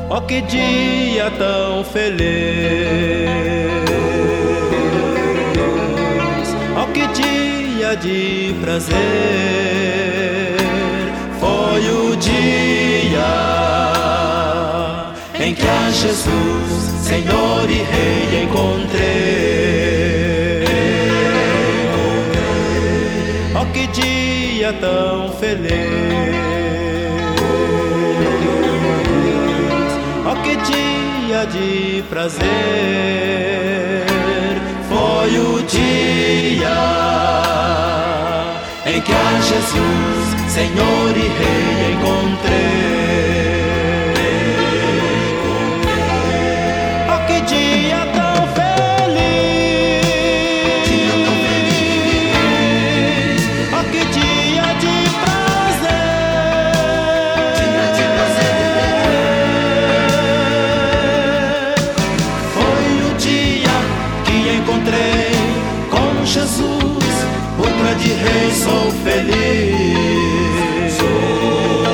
Oh, que dia tão feliz! Oh, que dia de prazer! Foi o dia em que a Jesus, Senhor e Rei, encontrei. Oh, que dia tão feliz! Oh, que dia de prazer! Foi o dia em que a Jesus, Senhor e Rei, encontrei. Oh, que dia tão feliz! Oh, que dia de encontrei com Jesus, outra de Rei, sou feliz. Sou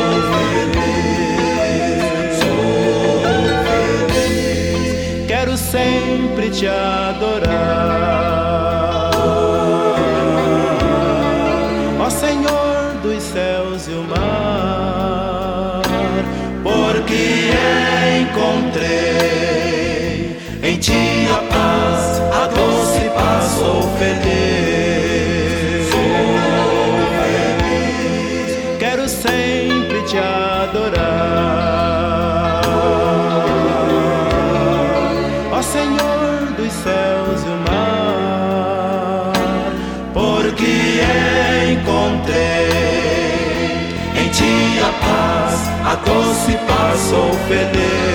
feliz, sou feliz. Quero sempre te adorar, ó Senhor dos céus e o mar, porque encontrei em ti a paz, a doce paz, sou feliz. Sou feliz. Quero sempre te adorar, ó Senhor dos céus e o mar, porque encontrei em ti a paz, a doce paz, sou feliz.